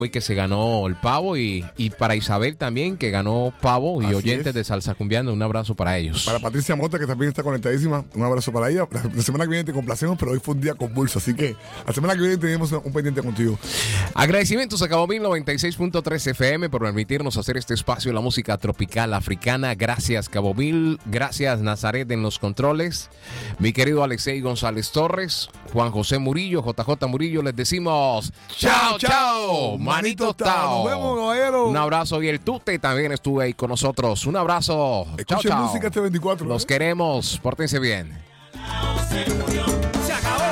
y que se ganó el pavo y para Isabel también que ganó pavo y Así oyentes es. de Salsa Cumbiando, un abrazo para ellos. Para Patricia Mota, que también está conectadísima, un abrazo para ella. La semana que viene te complacemos, pero hoy fue un día convulso, así que la semana que viene tenemos un pendiente contigo. Agradecimientos a Cabo Mil 96.3 FM por permitirnos hacer este espacio de la música tropical africana. Gracias Cabo Mil, gracias Nazaret en los controles, mi querido Alexei González Torres, Juan José Murillo, JJ Murillo, les decimos chao, chao, manito tao. Nos vemos, caballero. Un abrazo y el Tute también estuvo ahí con nosotros. Un abrazo. Escuchen chao, chao. música este 24. Los queremos, pórtense bien. Se acabó.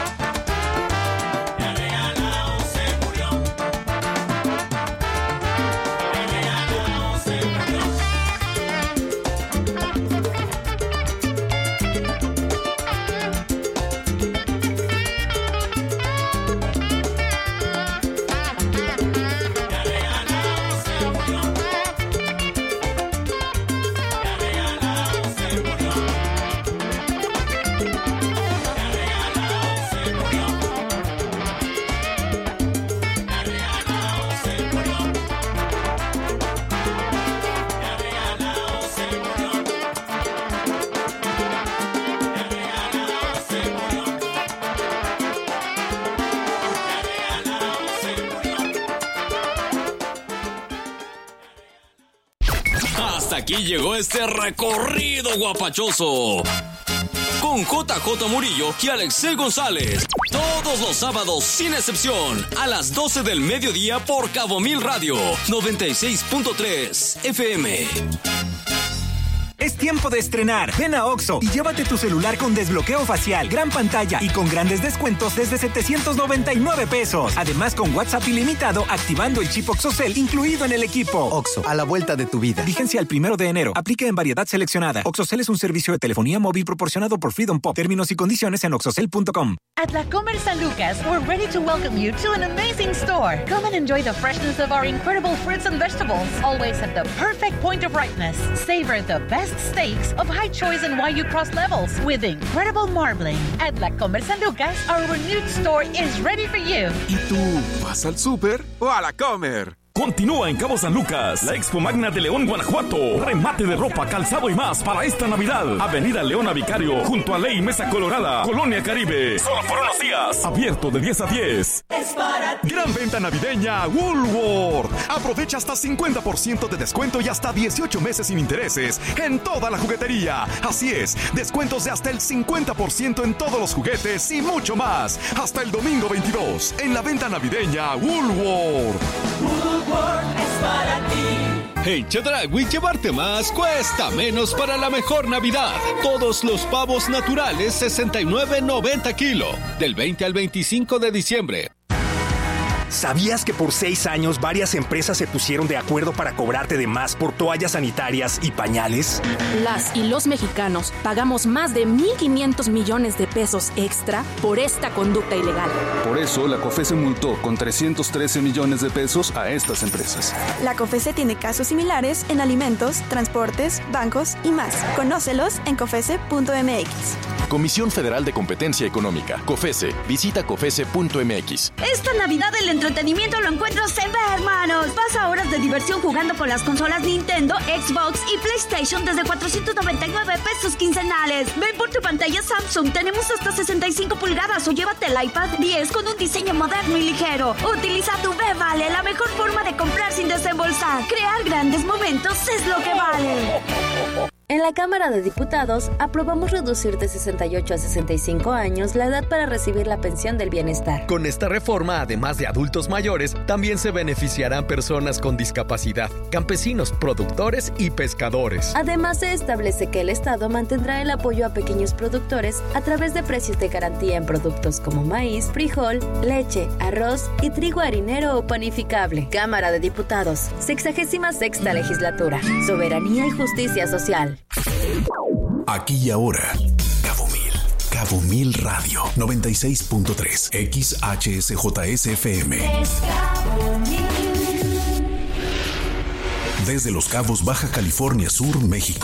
Hasta aquí llegó este recorrido guapachoso con JJ Murillo y Alexei González. Todos los sábados, sin excepción, a las 12 del mediodía por Cabo Mil Radio 96.3 FM. Es tiempo de estrenar. Ven a Oxxo y llévate tu celular con desbloqueo facial, gran pantalla y con grandes descuentos desde 799 pesos. Además, con WhatsApp ilimitado, activando el chip OXXOCEL incluido en el equipo. Oxxo, a la vuelta de tu vida. Vigencia el 1 de enero. Aplica en variedad seleccionada. OXXOCEL es un servicio de telefonía móvil proporcionado por Freedom Pop. Términos y condiciones en oxxocel.com. At La Comer San Lucas, we're ready to welcome you to an amazing store. Come and enjoy the freshness of our incredible fruits and vegetables, always at the perfect point of ripeness. Savor the best steaks of high choice and why you cross levels with incredible marbling. At La Comer San Lucas, our renewed store is ready for you. ¿Y tú vas al súper o a la Comer? Continúa en Cabo San Lucas, la Expo Magna de León, Guanajuato. Remate de ropa, calzado y más para esta Navidad. Avenida Leona Vicario, junto a Ley Mesa Colorada, Colonia Caribe. Solo por unos días. Abierto de 10 a 10. Es para ti. Gran venta navideña Woolworth. Aprovecha hasta 50% de descuento y hasta 18 meses sin intereses en toda la juguetería. Así es, descuentos de hasta el 50% en todos los juguetes y mucho más. Hasta el domingo 22 en la venta navideña Woolworth. Es para ti. En Chedraui, llevarte más cuesta menos para la mejor Navidad. Todos los pavos naturales, $69.90 kilo. Del 20 al 25 de diciembre. ¿Sabías que por 6 años varias empresas se pusieron de acuerdo para cobrarte de más por toallas sanitarias y pañales? Las y los mexicanos pagamos más de 1,500 millones de pesos extra por esta conducta ilegal. Por eso, la COFESE multó con 313 millones de pesos a estas empresas. La COFESE tiene casos similares en alimentos, transportes, bancos y más. Conócelos en cofese.mx. Comisión Federal de Competencia Económica. COFESE. Visita cofese.mx. Esta Navidad el entretenimiento lo encuentras en Hermanos. Pasa horas de diversión jugando con las consolas Nintendo, Xbox y PlayStation desde 499 pesos quincenales. Ven por tu pantalla Samsung. Tenemos hasta 65 pulgadas o llévate el iPad 10 con un diseño moderno y ligero. Utiliza tu Vale, la mejor forma de comprar sin desembolsar. Crear grandes momentos es lo que vale. En la Cámara de Diputados aprobamos reducir de 68 a 65 años la edad para recibir la pensión del bienestar. Con esta reforma, además de adultos mayores, también se beneficiarán personas con discapacidad, campesinos, productores y pescadores. Además, se establece que el Estado mantendrá el apoyo a pequeños productores a través de precios de garantía en productos como maíz, frijol, leche, arroz y trigo harinero o panificable. Cámara de Diputados, 66ª Legislatura. Soberanía y justicia social. Aquí y ahora, Cabo Mil Radio 96.3 XHSJSFM. Desde Los Cabos, Baja California Sur, México.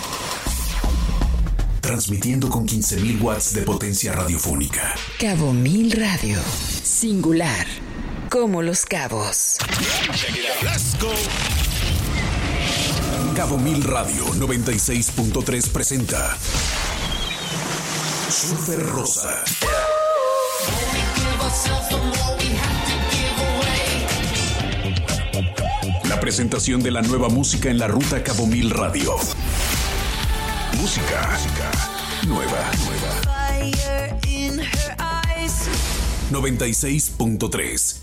Transmitiendo con 15,000 watts de potencia radiofónica. Cabo Mil Radio. Singular. como Los Cabos. Let's go. Cabo Mil Radio 96.3 presenta Surfer Rosa. La presentación de la nueva música en la ruta Cabo Mil Radio. Música nueva. 96.3.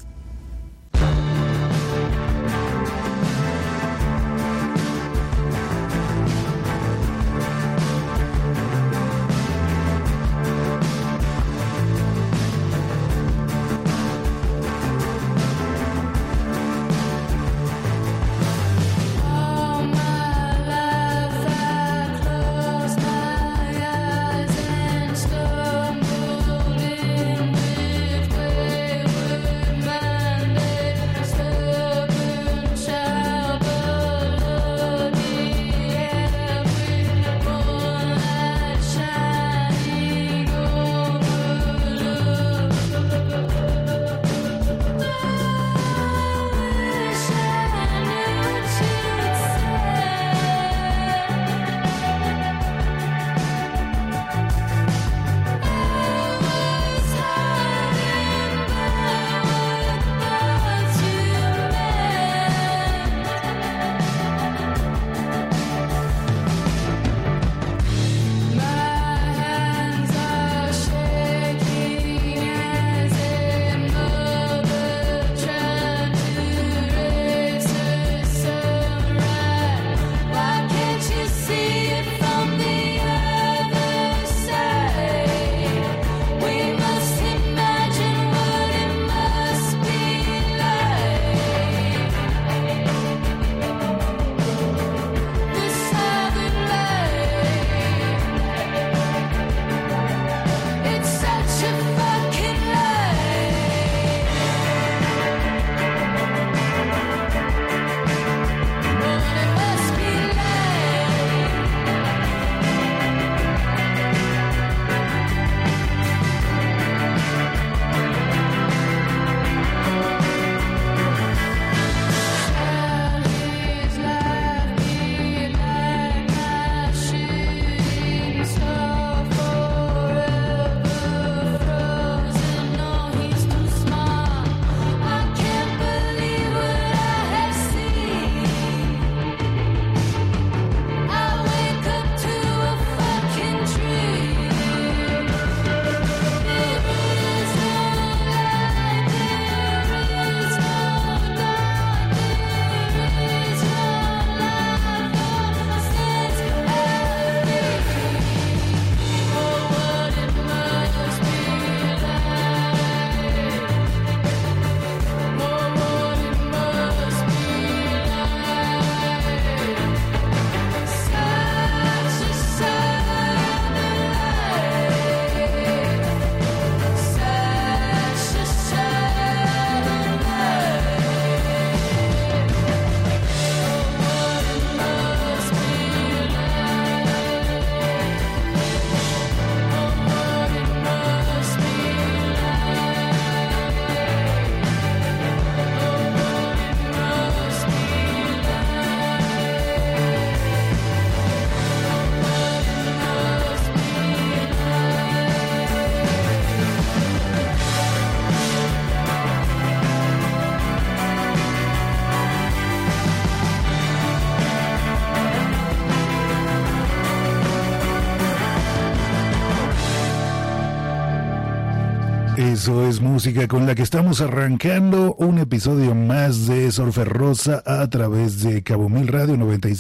Eso es música con la que estamos arrancando un episodio más de Surfer Rosa a través de Cabo Mil Radio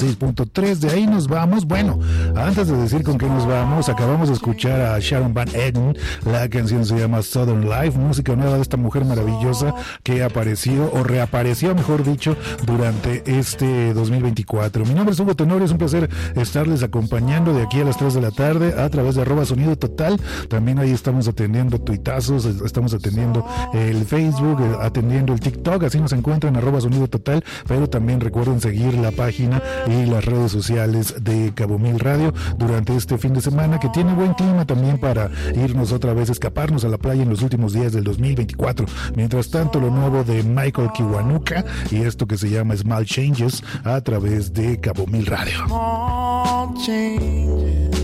96.3. De ahí nos vamos. Bueno, antes de decir con qué nos vamos, acabamos de escuchar a Sharon Van Etten. La canción se llama Southern Life, música nueva de esta mujer maravillosa que apareció, o reapareció, mejor dicho, durante este 2024. Mi nombre es Hugo Tenorio, es un placer estarles acompañando de aquí a las 3 de la tarde a través de @sonido total. También ahí estamos atendiendo tuitazos, estamos atendiendo el Facebook, atendiendo el TikTok, así nos encuentran @Sonido Total, pero también recuerden seguir la página y las redes sociales de Cabo Mil Radio durante este fin de semana, que tiene buen clima también para irnos otra vez, escaparnos a la playa en los últimos días del 2024. Mientras tanto, lo nuevo de Michael Kiwanuka y esto que se llama Small Changes a través de Cabo Mil Radio. Small changes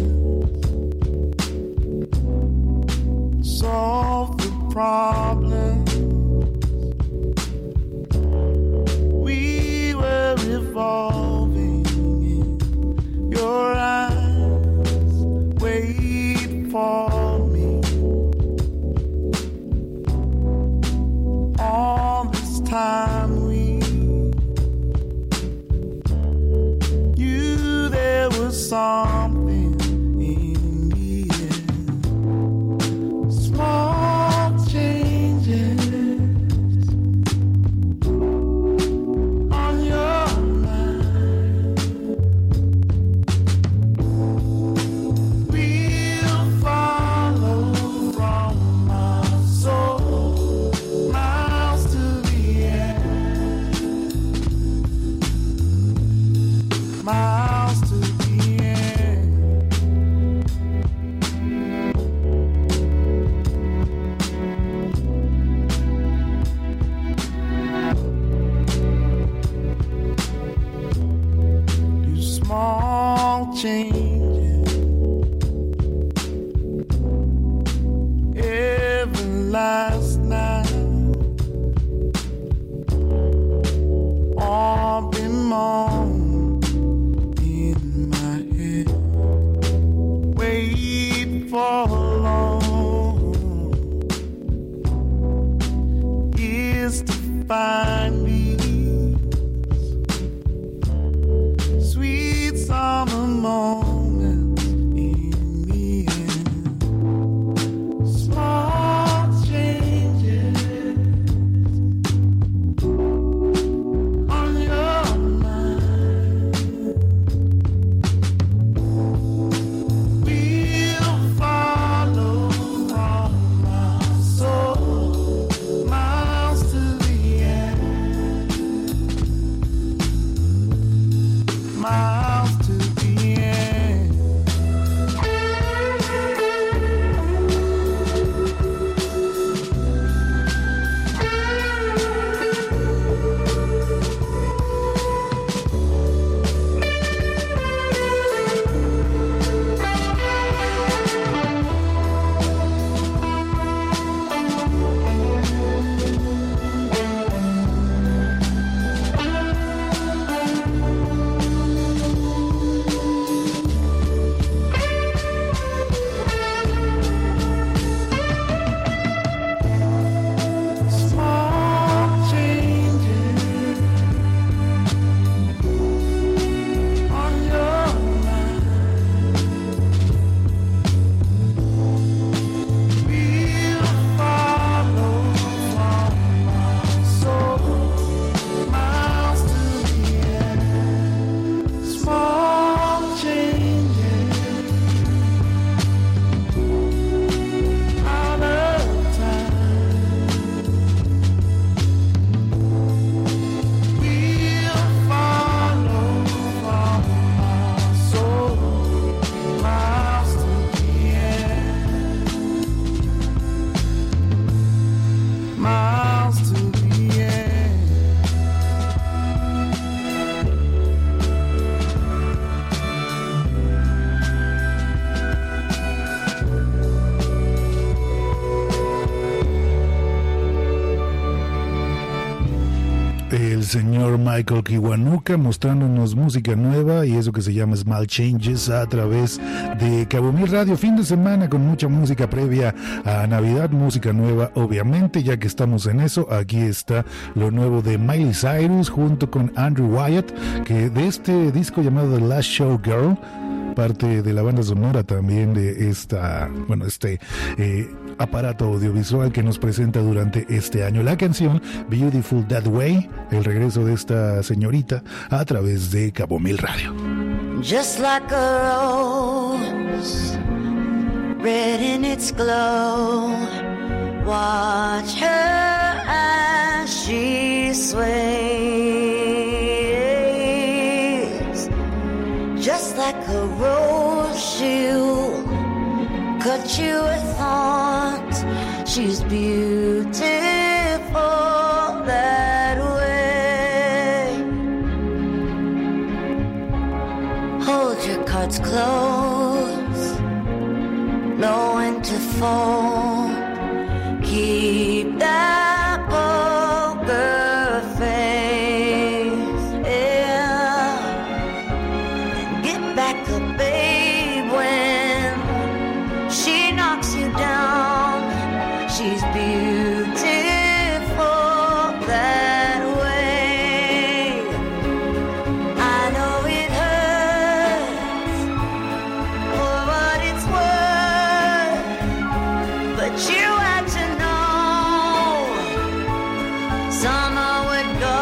solve the problem. We were evolving in your eyes. Wait for me. All this time we knew there was something in the air. Small changes on your mind. We'll follow from our soul miles to the end. Miles to the end. Do small changes every last night. All been moan in my head. Wait for long is to find these sweet summer moments in the end. Small changes on your mind. We'll follow from our soul miles to the end. Miles to the end. Small changes on your mind. We'll follow from our soul miles to the end. Small changes out of time. We'll follow from our soul miles to the end. Miles to the end. El señor Michael Kiwanuka mostrándonos música nueva y eso que se llama Small Changes a través de Cabo Mil Radio. Fin de semana con mucha música previa a Navidad, música nueva obviamente, ya que estamos en eso. Aquí está lo nuevo de Miley Cyrus junto con Andrew Wyatt, que de este disco llamado The Last Show Girl, parte de la banda sonora también de este aparato audiovisual que nos presenta durante este año. La canción Beautiful That Way, el regreso de esta señorita a través de Cabo Mil Radio. Just like a rose, red in its glow, Watch her as she sways, just like a rose she'll cut you with thorns. She's beautiful that way. Hold your cards close, know when to fold. Keep that poker face, yeah, and get back up, babe, when she knocks you down. She's beautiful that way. I know it hurts for what it's worth, but you had to know summer would go.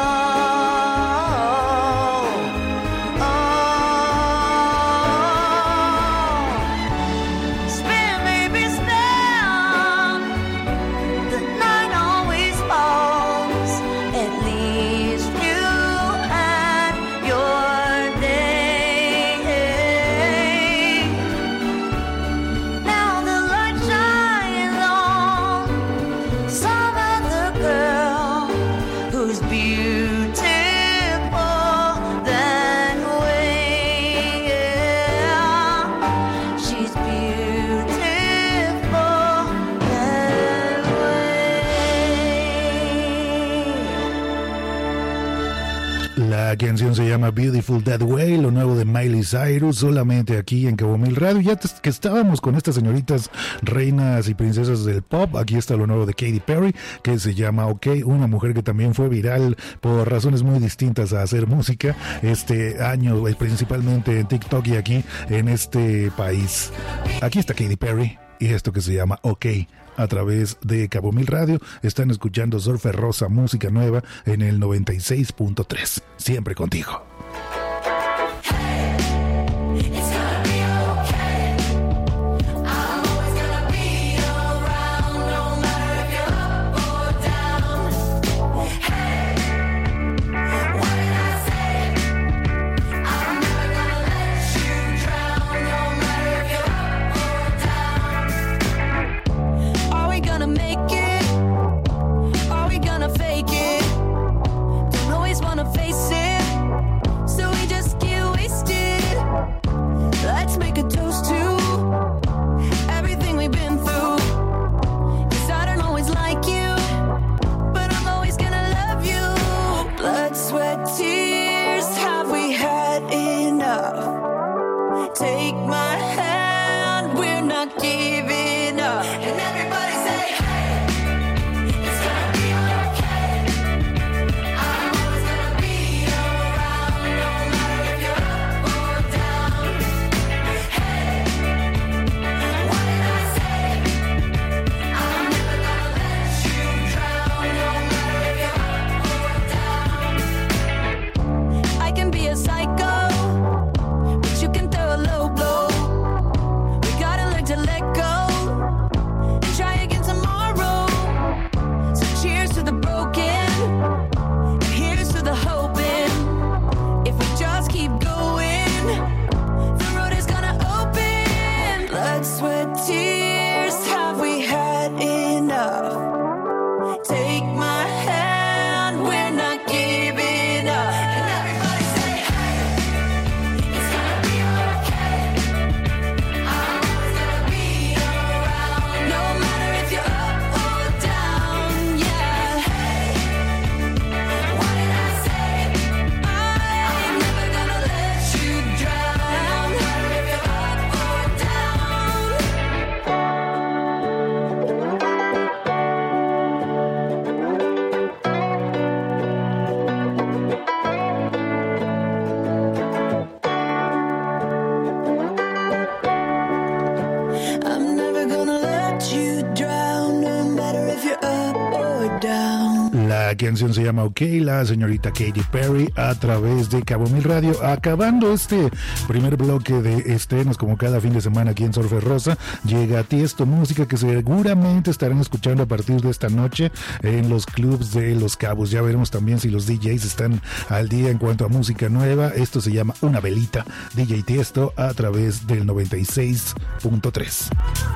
Spin, baby, spin. The night always falls. At least you had your day. Now the light shines on some other girl who's beautiful that way. Yeah, she's beautiful that La canción se llama Beautiful That Way, lo nuevo de Miley Cyrus, solamente aquí en Cabo Mil Radio. Ya que estábamos con estas señoritas reinas y princesas del pop, aquí está lo nuevo de Katy Perry, que se llama OK, una mujer que también fue viral por razones muy distintas a hacer música este año, principalmente en TikTok y aquí en este país. Aquí está Katy Perry y esto que se llama OK. A través de Cabo Mil Radio están escuchando Surfer Rosa, música nueva en el 96.3. Siempre contigo. Are we gonna make it? Are we gonna fake it? Don't always wanna face it, so we just get wasted. Let's make a toast to everything we've been through. 'Cause I don't always like you, but I'm always gonna love you. Blood, sweat, tears, have we had enough? Take my hand, we're not giving up. And everybody say, hey, it's gonna be okay. I'm always gonna be around, no matter if you're up or down. Hey, what did I say? I'm never gonna let you drown, no matter if you're up or down. I can be a psycho, but you can throw a low blow. La canción se llama OK, la señorita Katy Perry a través de Cabo Mil Radio. Acabando este primer bloque de estrenos, como cada fin de semana aquí en Surfer Rosa, llega Tiesto, música que seguramente estarán escuchando a partir de esta noche en los clubs de Los Cabos. Ya veremos también si los DJs están al día en cuanto a música nueva. Esto se llama Una Velita, DJ Tiesto a través del 96.3.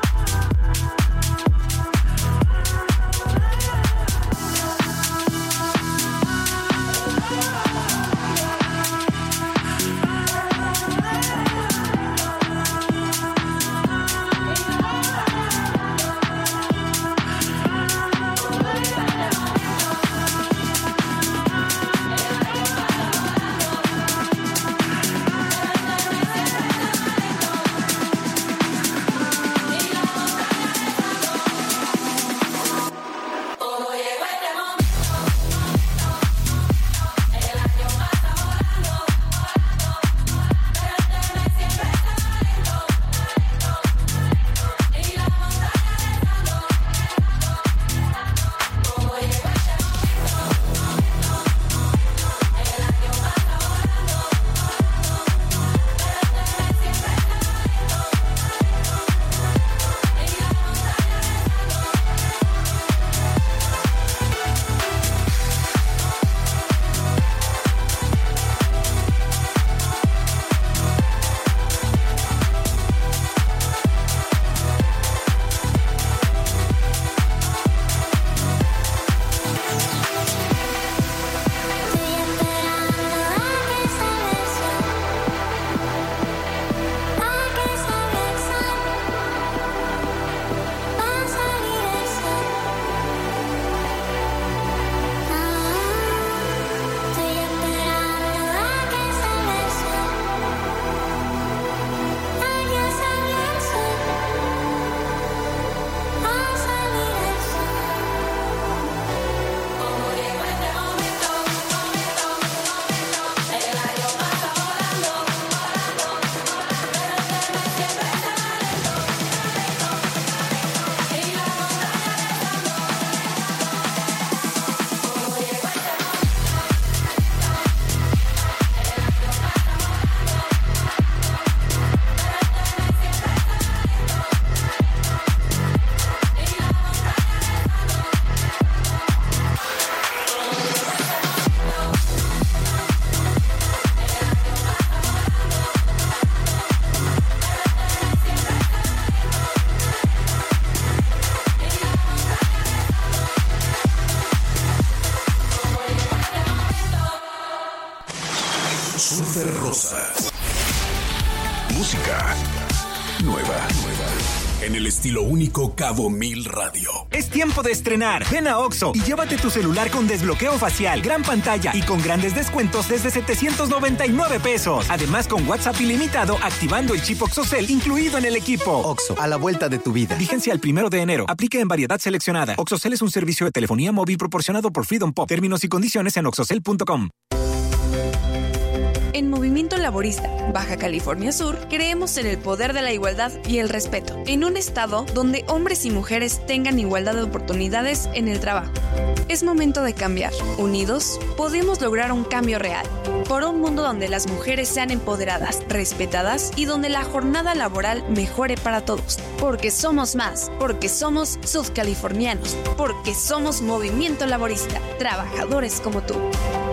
Surfer Rosa. Música nueva. En el estilo único Cabo Mil Radio. Es tiempo de estrenar. Ven a OXXO y llévate tu celular con desbloqueo facial, gran pantalla y con grandes descuentos desde 799 pesos. Además, con WhatsApp ilimitado, activando el chip OXXOCEL incluido en el equipo. OXXO, a la vuelta de tu vida. Vigencia el 1 de enero. Aplica en variedad seleccionada. OXXOCEL es un servicio de telefonía móvil proporcionado por Freedom Pop. Términos y condiciones en oxxocel.com. En Movimiento Laborista, Baja California Sur, creemos en el poder de la igualdad y el respeto, en un estado donde hombres y mujeres tengan igualdad de oportunidades en el trabajo. Es momento de cambiar. Unidos, podemos lograr un cambio real, por un mundo donde las mujeres sean empoderadas, respetadas y donde la jornada laboral mejore para todos. Porque somos más, porque somos sudcalifornianos, porque somos Movimiento Laborista, trabajadores como tú.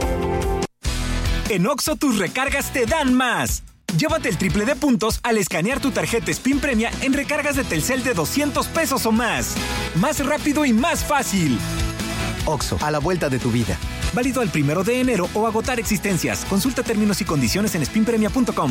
En OXXO tus recargas te dan más. Llévate el triple de puntos al escanear tu tarjeta Spin Premia en recargas de Telcel de 200 pesos o más. Más rápido y más fácil. OXXO, a la vuelta de tu vida. Válido al 1 de enero o agotar existencias. Consulta términos y condiciones en spinpremia.com.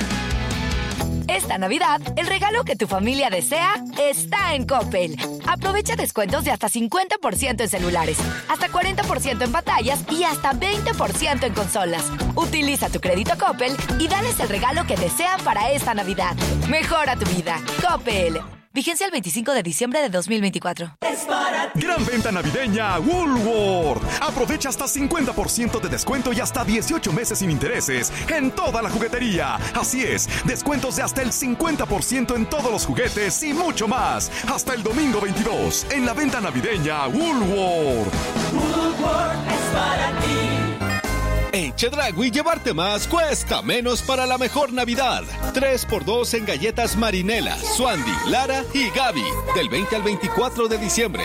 Esta Navidad, el regalo que tu familia desea está en Coppel. Aprovecha descuentos de hasta 50% en celulares, hasta 40% en pantallas y hasta 20% en consolas. Utiliza tu crédito Coppel y dales el regalo que desean para esta Navidad. Mejora tu vida. Coppel. Vigencia el 25 de diciembre de 2024. Es para ti. Gran venta navideña Woolworth. Aprovecha hasta 50% de descuento y hasta 18 meses sin intereses en toda la juguetería. Así es, descuentos de hasta el 50% en todos los juguetes y mucho más. Hasta el domingo 22 en la venta navideña Woolworth. Woolworth es para ti. En Chedraui llevarte más cuesta menos para la mejor Navidad. 3x2 en galletas Marinela, Swandy, Lara y Gaby. Del 20 al 24 de diciembre.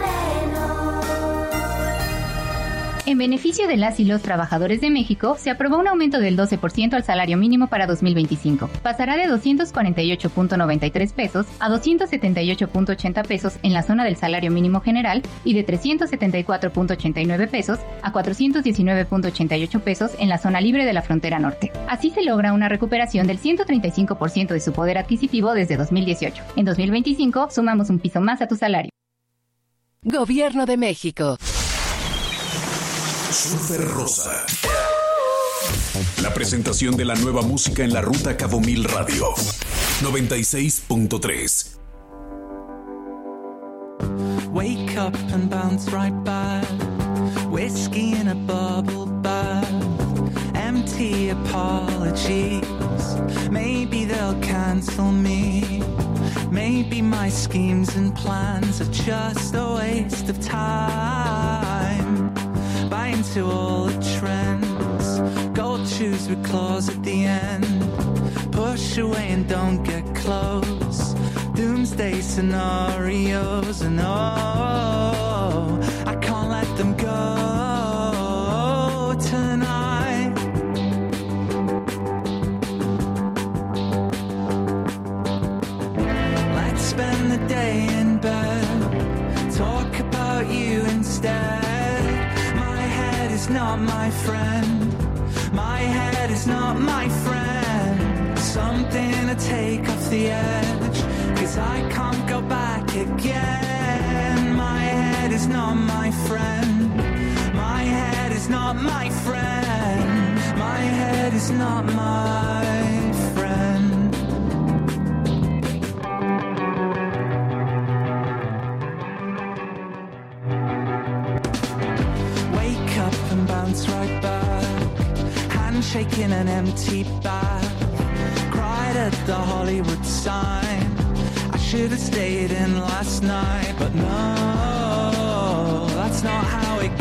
En beneficio de las y los trabajadores de México, se aprobó un aumento del 12% al salario mínimo para 2025. Pasará de 248.93 pesos a 278.80 pesos en la zona del salario mínimo general y de 374.89 pesos a 419.88 pesos en la zona libre de la frontera norte. Así se logra una recuperación del 135% de su poder adquisitivo desde 2018. En 2025, sumamos un piso más a tu salario. Gobierno de México. Super Rosa. La presentación de la nueva música en la ruta Cabo Mil Radio 96.3. Wake up and bounce right back. Whiskey in a bubble bath. Empty apologies. Maybe they'll cancel me. Maybe my schemes and plans are just a waste of time. Buy into all the trends. Gold shoes with claws at the end. Push away and don't get close. Doomsday scenarios and oh, I can't let them go tonight. Let's spend the day in bed. Talk about you instead. Is not my friend. My head is not my friend. Something to take off the edge, 'cause I can't go back again. My head is not my friend. My head is not my friend. My head is not my friend. Bounce right back, handshake in an empty bag. Cried at the Hollywood sign. I should have stayed in last night, but no, that's not how it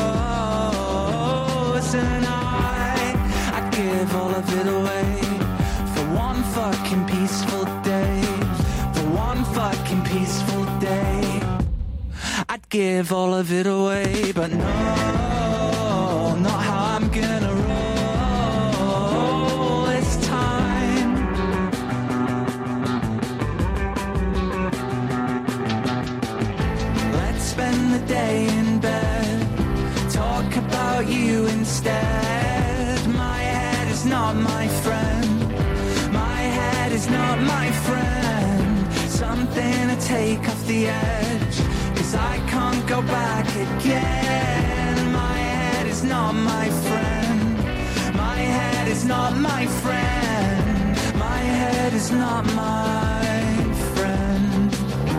goes. And I'd give all of it away for one fucking peaceful day. For one fucking peaceful day, I'd give all of it away, but no. Not how I'm gonna roll this time. Let's spend the day in bed. Talk about you instead. My head is not my friend. My head is not my friend. Something to take off the edge, 'cause I can't go back again. Is not my friend. My head is not my friend. My head is not my friend.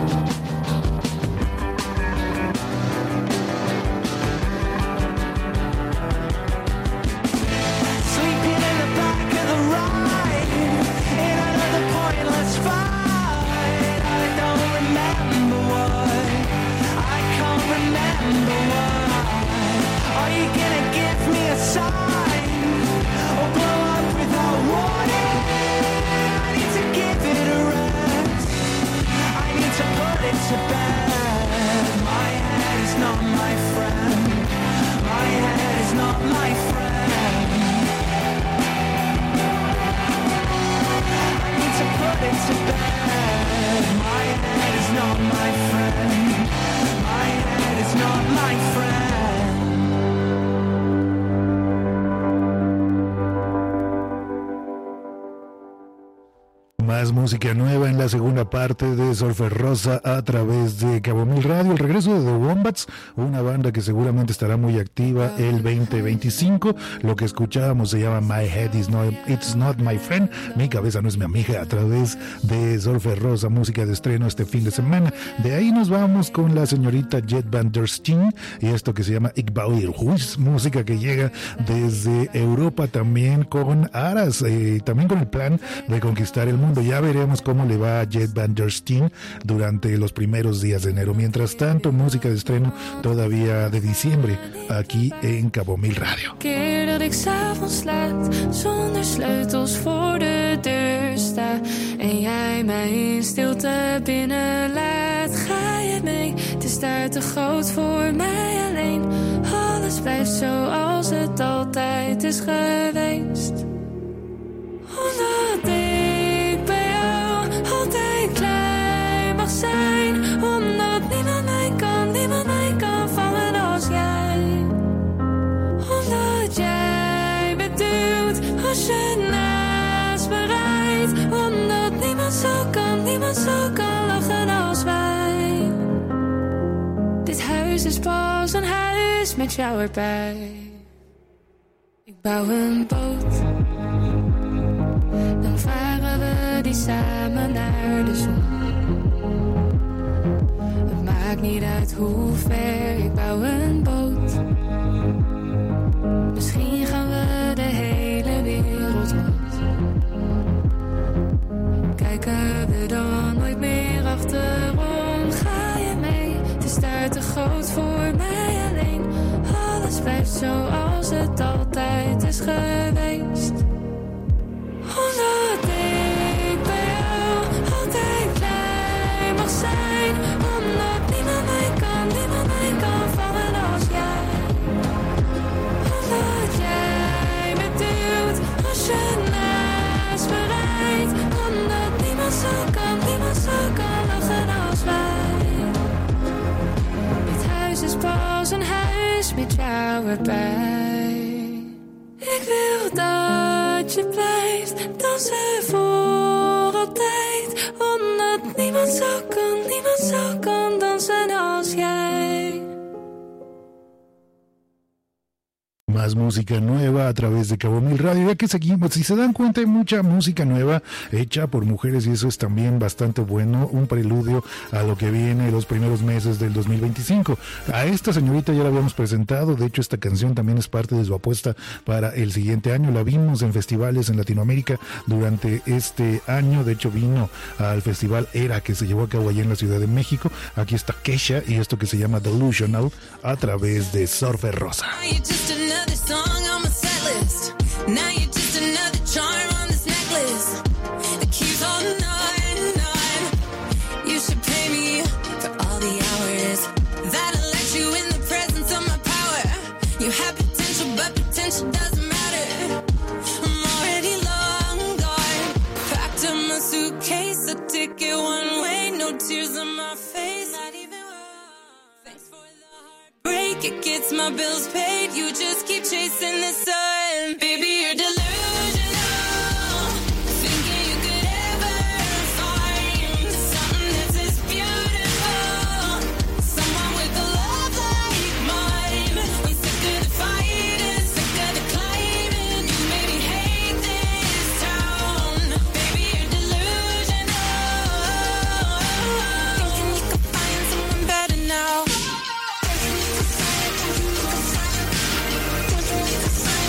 Sleeping in the back of the ride in another pointless fight. I don't remember why. I can't remember why. Are you gonna give me a sign or blow up without warning? I need to give it a rest. I need to put it to bed. My head is not my friend. My head is not my friend. I need to put it to bed. My head is not my friend. My head is not my friend. Más música nueva en la segunda parte de Surfer Rosa a través de Cabo Mil Radio. El regreso de The Wombats, una banda que seguramente estará muy activa el 2025. Lo que escuchábamos se llama My Head It's Not My Friend. Mi cabeza no es mi amiga, a través de Surfer Rosa, música de estreno este fin de semana. De ahí nos vamos con la señorita Jet Van Der Steen y esto que se llama Ik Bouw Hier Huis, música que llega desde Europa también con aras, también con el plan de conquistar el mundo. Ya veremos cómo le va a Jet Van Der Steen durante los primeros días de enero. Mientras tanto, música de estreno todavía de diciembre aquí en Cabo Mil Radio. Keer dat ik 's avonds laat zonder sleutels voor de deur sta en jij mij in stilte binnenlaat, ga je mee? Het is daar te groot voor mij alleen. Alles blijft zoals het altijd is geweest. Omdat ik bij jou altijd klein mag zijn. Omdat niemand mij kan vangen als jij. Omdat jij bedoelt als je naast me rijdt. Omdat niemand zo kan lachen als wij. Dit huis is pas een huis met jou erbij. Ik bouw een boot. Dan varen we die samen naar de zon. Het maakt niet uit hoe ver, ik bouw een boot. Misschien gaan we de hele wereld rond. Kijken we dan nooit meer achterom. Ga je mee, het is daar te groot voor mij alleen. Alles blijft zoals het altijd is geweest. Omdat ik bij jou altijd klein mag zijn. Omdat niemand mij kan vangen als jij. Omdat jij me duwt als je naast me rijdt. Omdat niemand zo kan lachen als wij. Dit huis is pas een huis met jou erbij. Ik wil dat je blijft dansen voor altijd. Omdat niemand zo kan dansen als jij. Más música nueva a través de Cabo Mil Radio. Ya que seguimos, si se dan cuenta, hay mucha música nueva hecha por mujeres y eso es también bastante bueno, un preludio a lo que viene los primeros meses del 2025. A esta señorita ya la habíamos presentado, de hecho esta canción también es parte de su apuesta para el siguiente año. La vimos en festivales en Latinoamérica durante este año, de hecho vino al festival ERA que se llevó a cabo allá en la Ciudad de México. Aquí está Kesha y esto que se llama Delusional a través de Surfer Rosa. Another song on my set list. Now you're just another charm on this necklace that keeps holding on. You should pay me for all the hours that I let you in the presence of my power. You have potential, but potential doesn't matter. I'm already long gone. Packed up my suitcase, a ticket one way, no tears on my face. Not even thanks for the heartbreak. It gets my bills paid. You just keep chasing the sun. Baby, you're delusional. Thinking you could ever find something that's as beautiful. Someone with a love like mine. I'm sick of the fighting, sick of the climbing. You made me hate this town. Baby, you're delusional. Thinking you could find someone better now.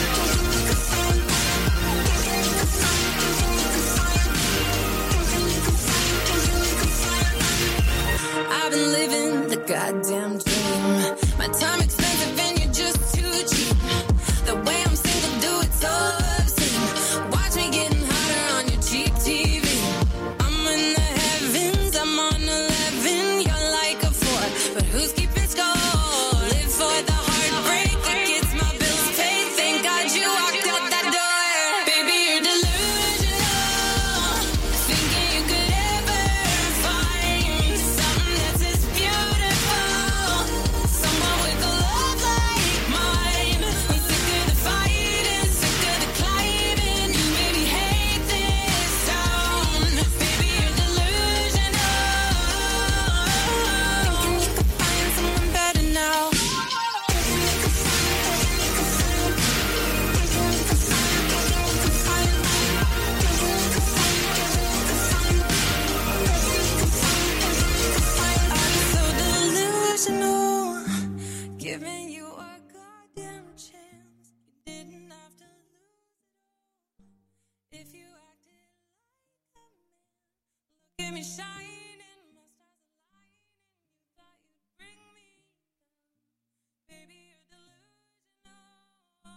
If you acted like a man, look at me shining, my stars aligning. You thought you'd bring me down, baby, you're delusional.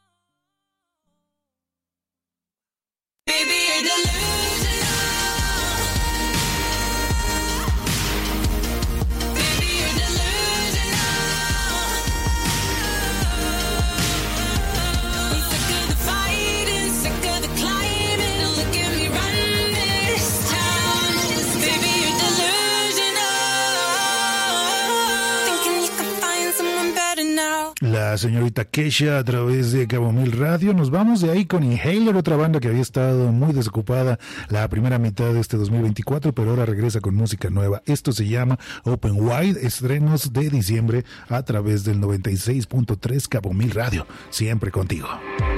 Baby, you're delusional. Baby, you're delusional. I'm sick of the fighting, sick of the climbing. Look at me run this town. Baby, you're delusional. Thinking you can find someone better now. La señorita Kesha a través de Cabo Mil Radio. Nos vamos de ahí con Inhaler, otra banda que había estado muy desocupada la primera mitad de este 2024, pero ahora regresa con música nueva. Esto se llama Open Wide, estrenos de diciembre a través del 96.3 Cabo Mil Radio. Siempre contigo.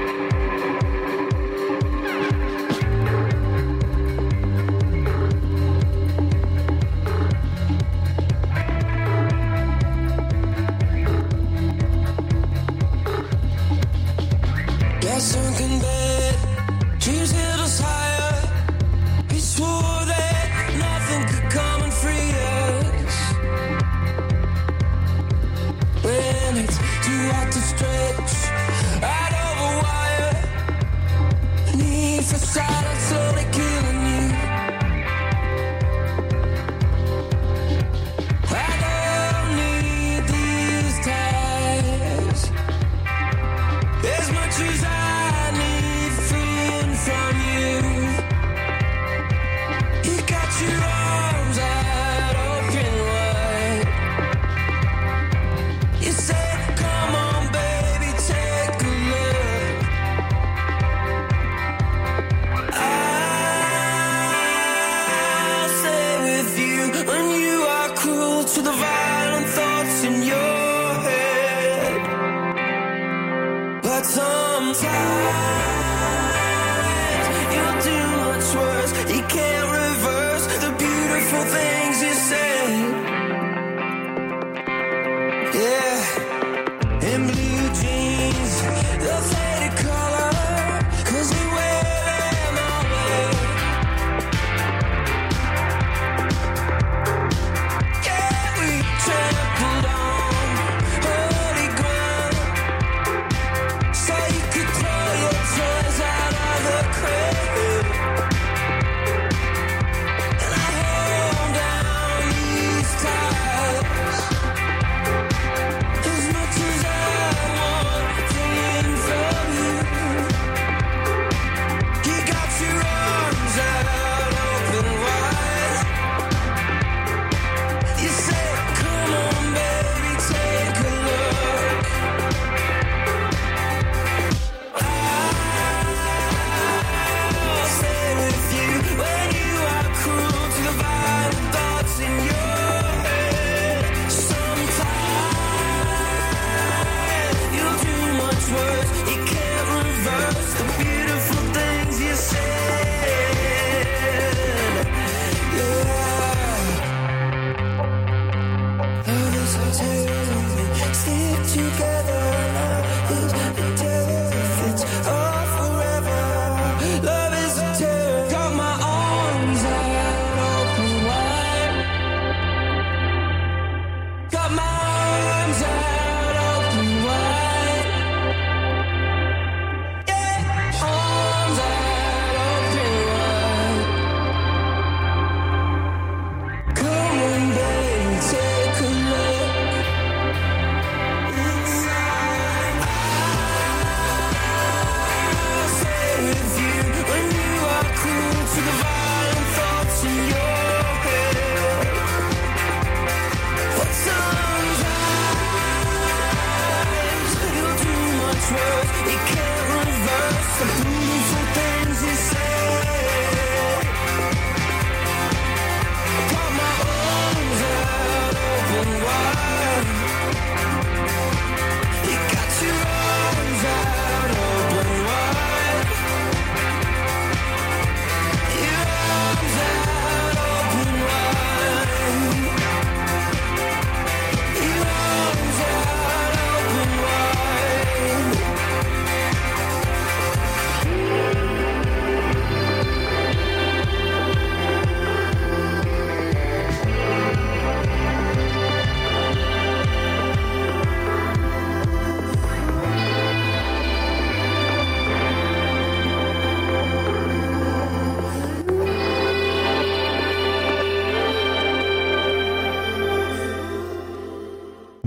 Yeah, sunken bed, dreams held us higher. We swore that nothing could come and free us. When it's too hard to stretch out of a wire, need for silence slowly killing you. I don't need these ties as much as I need freeing from you. You got your arms out open wide. You said, come on, baby, take a look. I'll stay with you when you are cruel to the violent thoughts in your head. But sometimes you'll do much worse. You can't reverse the beautiful things you said. Yeah, in blue jeans, the faded color, 'cause we wear them always. Yeah, we trampled on holy ground, so you could throw your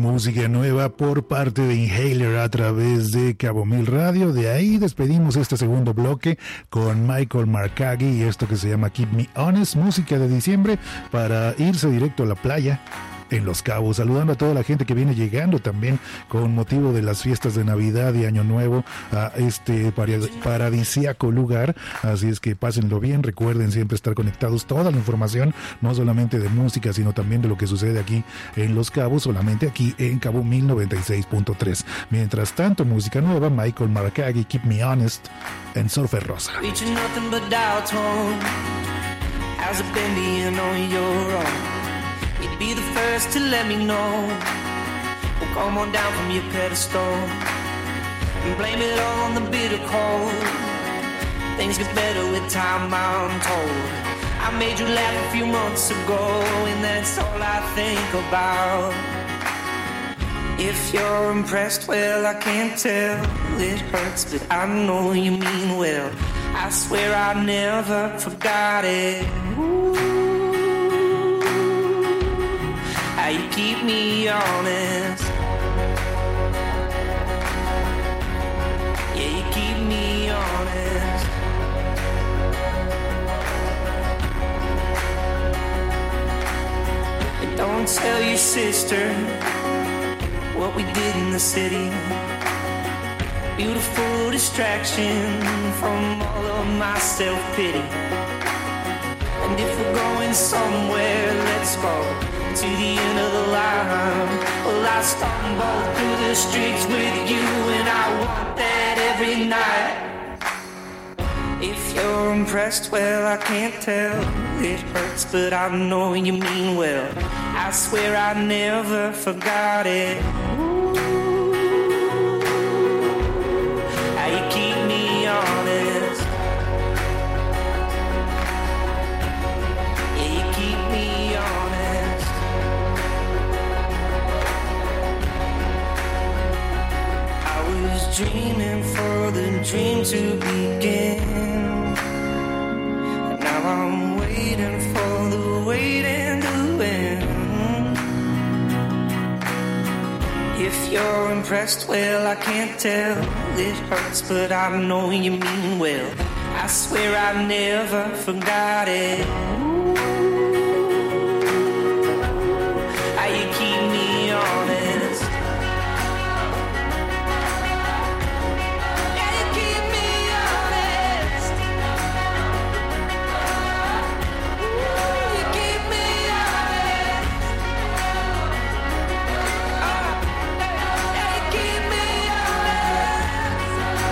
Música nueva por parte de Inhaler a través de Cabo Mil Radio. De ahí despedimos este segundo bloque con Michael Marcaggi y esto que se llama Keep Me Honest, música de diciembre para irse directo a la playa en Los Cabos, saludando a toda la gente que viene llegando también con motivo de las fiestas de Navidad y Año Nuevo a este paradisíaco lugar. Así es que pásenlo bien, recuerden siempre estar conectados, toda la información, no solamente de música, sino también de lo que sucede aquí en Los Cabos, solamente aquí en Cabo 1096.3. Mientras tanto, música nueva, Michael Marcaggi, Keep Me Honest, en Surfer Rosa. You'd be the first to let me know. Well, come on down from your pedestal and blame it all on the bitter cold. Things get better with time, I'm told. I made you laugh a few months ago, and that's all I think about. If you're impressed, well, I can't tell. It hurts, but I know you mean well. I swear I never forgot it. How you keep me honest. Yeah, you keep me honest. And don't tell your sister what we did in the city. Beautiful distraction from all of my self-pity. And if we're going somewhere, let's go to the end of the line. Well, I stumble through the streets with you, and I want that every night. If you're impressed, well, I can't tell. It hurts, but I know you mean well. I swear I never forgot it. How you keep me honest. Yeah, you keep me honest. I was dreaming for the dream to begin, and now I'm waiting for the waiting to end. If you're impressed, well, I can't tell. It hurts, but I know you mean well. I swear I never forgot it. How you keep me honest. Yeah, you keep me honest. You keep me honest. Yeah, you keep me honest.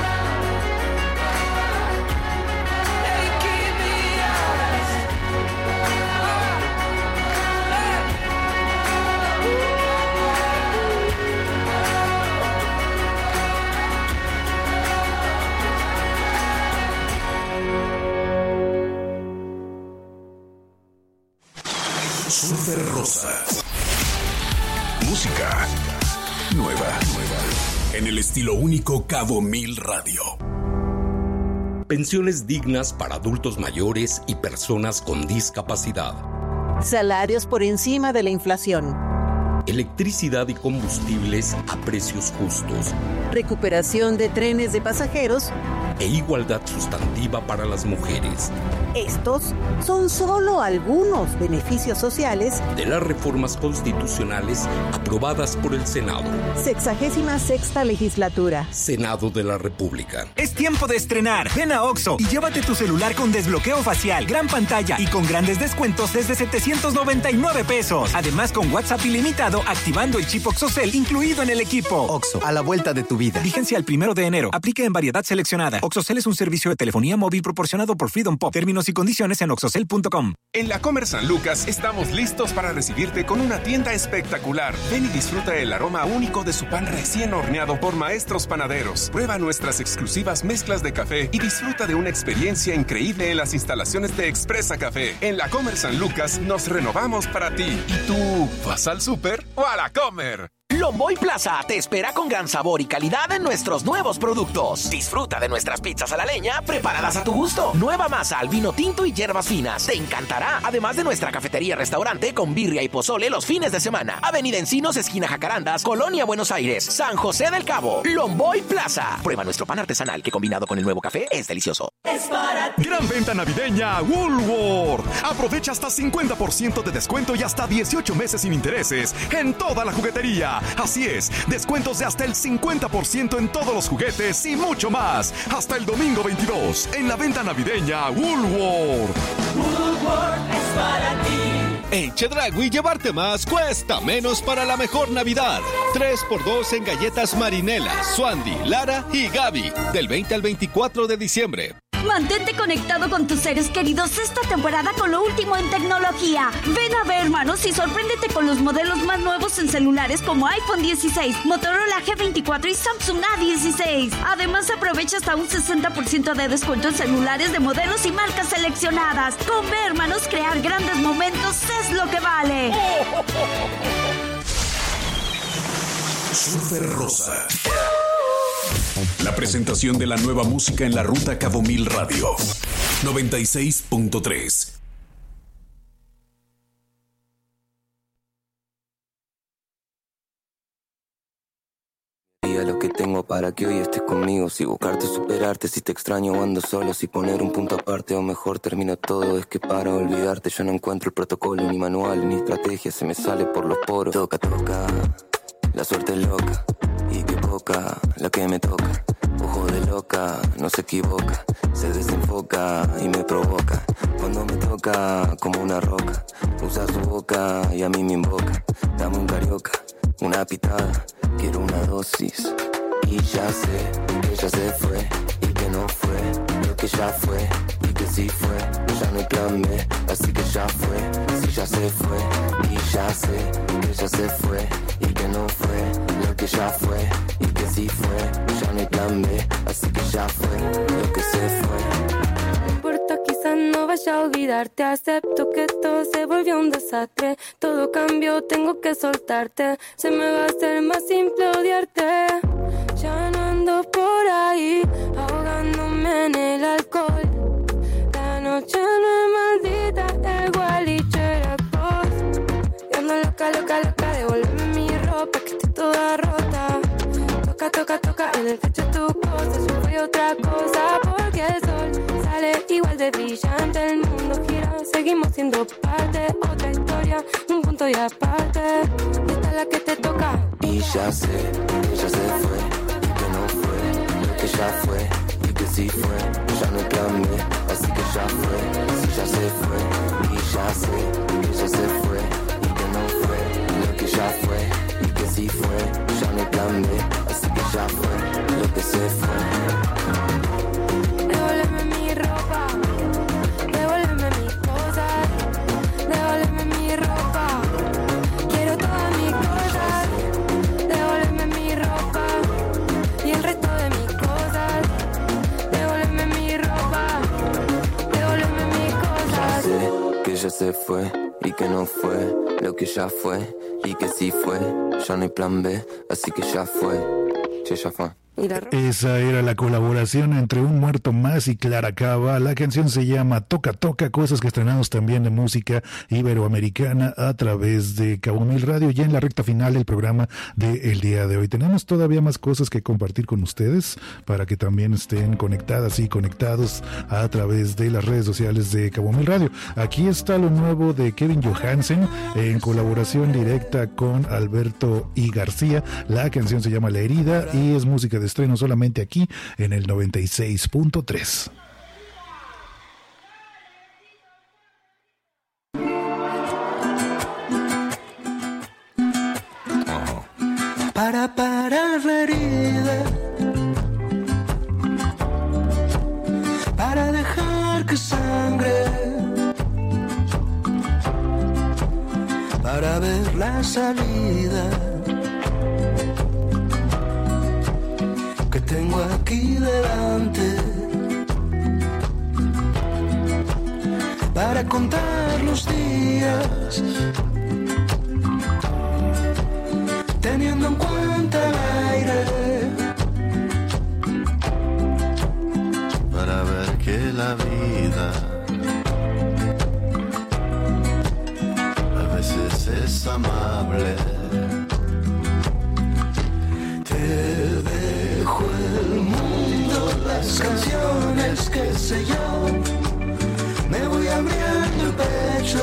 Yeah, you keep me honest. Surfer Rosa. Música nueva. En el estilo único Cabo Mil Radio. Pensiones dignas para adultos mayores y personas con discapacidad. Salarios por encima de la inflación. Electricidad y combustibles a precios justos. Recuperación de trenes de pasajeros. E igualdad sustantiva para las mujeres. Estos son solo algunos beneficios sociales de las reformas constitucionales aprobadas por el Senado. 66ª legislatura. Senado de la República. Es tiempo de estrenar. Ven a Oxxo y llévate tu celular con desbloqueo facial, gran pantalla y con grandes descuentos desde 799 pesos. Además, con WhatsApp ilimitado, activando el chip OXXOCEL incluido en el equipo. Oxxo, a la vuelta de tu vida. Vigencia el 1 de enero. Aplica en variedad seleccionada. OXXOCEL es un servicio de telefonía móvil proporcionado por Freedom Pop. Términos y condiciones en oxxocel.com. En la Comer San Lucas estamos listos para recibirte con una tienda espectacular. Ven y disfruta el aroma único de su pan recién horneado por maestros panaderos. Prueba nuestras exclusivas mezclas de café y disfruta de una experiencia increíble en las instalaciones de Expresa Café. En la Comer San Lucas nos renovamos para ti. ¿Y tú vas al súper o a la Comer? Lomboy Plaza te espera con gran sabor y calidad en nuestros nuevos productos. Disfruta de nuestras pizzas a la leña preparadas a tu gusto. Nueva masa al vino tinto y hierbas finas. Te encantará. Además de nuestra cafetería-restaurante con birria y pozole los fines de semana. Avenida Encinos, esquina Jacarandas, Colonia Buenos Aires, San José del Cabo. Lomboy Plaza. Prueba nuestro pan artesanal que combinado con el nuevo café es delicioso. Es para ti. Gran venta navideña Woolworth. Aprovecha hasta 50% de descuento y hasta 18 meses sin intereses en toda la juguetería. Así es, descuentos de hasta el 50% en todos los juguetes y mucho más. Hasta el domingo 22 en la venta navideña Woolworth. Woolworth es para ti. En Chedraui llevarte más cuesta menos para la mejor Navidad. 3x2 en galletas Marinela, Swandy, Lara y Gaby. Del 20 al 24 de diciembre. Mantente conectado con tus seres queridos esta temporada con lo último en tecnología. Ven a ver, hermanos, y sorpréndete con los modelos más nuevos en celulares como iPhone 16, Motorola G24 y Samsung A16. Además, aprovecha hasta un 60% de descuento en celulares de modelos y marcas seleccionadas. Con Ve, hermanos, crear grandes momentos es lo que vale. Super Rosa. La presentación de la nueva música en la ruta Cabo Mil Radio 96.3. Lo que tengo para que hoy estés conmigo. Si buscarte, superarte, si te extraño o ando solo, si poner un punto aparte o mejor termino todo. Es que para olvidarte yo no encuentro el protocolo, ni manual, ni estrategia, se me sale por los poros. Toca, toca, la suerte es loca y qué poca la que me toca. Ojo de loca, no se equivoca, se desenfoca y me provoca. Cuando me toca como una roca, usa su boca y a mí me invoca. Dame un carioca, una pitada, quiero una dosis. Y ya sé que ya se fue y que no fue lo que ya fue y que sí fue. Ya no hay plan B, así que ya fue. Si ya se fue y ya sé que ya se fue y que no fue lo que ya fue y que sí fue. Ya no hay plan B, así que ya fue lo que se fue. No importa, quizás no vaya a olvidarte. Acepto que todo se volvió un desastre. Todo cambió, tengo que soltarte. Se me va a hacer más simple odiarte. Ya no ando por ahí ahogándome en el alcohol. La noche no es maldita, el gualiche era voz. Y ando loca, loca, loca, devuélveme mi ropa que está toda rota. Toca, toca, toca, en el techo tu cosa. Yo fui otra cosa porque el sol sale igual de brillante. El mundo gira, seguimos siendo parte. Otra historia, un punto y aparte. Y esta es la que te toca. Y ya sé que ya se fue y que no fue lo que ya fue y que sí fue. Ya no hay plan B, así que ya fue. Si ya se fue y ya sé que ya se fue y que no fue lo que ya fue y que sí fue. Ya no hay plan B, así que ya fue lo que se fue. Devuélveme mi ropa, devuélveme mis cosas, devuélveme mi ropa, quiero todas mis cosas, devuélveme mi ropa y el resto de mis cosas, devuélveme mi ropa, devuélveme mis cosas. Ya sé que ya se fue y que no fue lo que ya fue y que sí fue. Ya no hay plan B, así que ya fue. Ya fue. Esa era la colaboración entre Un Muerto Más y Clara Cava. La canción se llama Toca Toca, cosas que estrenamos también de música iberoamericana a través de Cabo Mil Radio. Ya en la recta final del programa del día de hoy tenemos todavía más cosas que compartir con ustedes para que también estén conectadas y conectados a través de las redes sociales de Cabo Mil Radio. Aquí está lo nuevo de Kevin Johansen en colaboración directa con Alberto y García. La canción se llama La Herida y es música de estreno solamente aquí en el 96.3. Para parar la herida, para dejar que sangre, para ver la salida que tengo aquí delante, para contar los días, teniendo tomando en cuenta el aire, para ver que la vida a veces es amable. te dejo el mundo, las canciones, qué sé yo, me voy abriendo el pecho.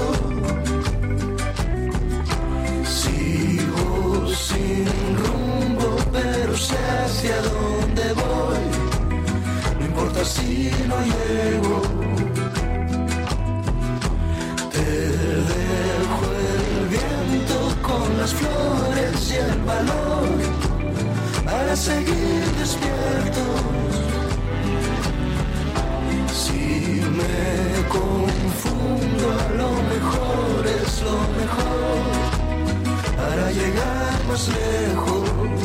Sigo sin rumbo, pero sé hacia dónde voy. No importa si no llego. Te dejo el viento con las flores y el valor para seguir despiertos. Si me confundo, a lo mejor es lo mejor para llegar más lejos.